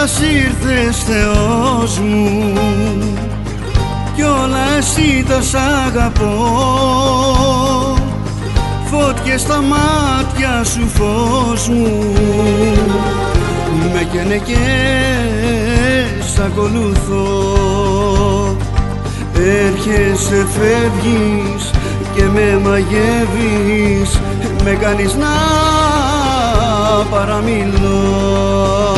κιόλας ήρθες Θεός μου, κιόλας εσύ το σ' αγαπώ. Φώτιες στα μάτια σου φως μου, με καίνε και σ' ακολουθώ. Έρχεσαι, φεύγεις και με μαγεύεις, με κάνεις να παραμιλώ.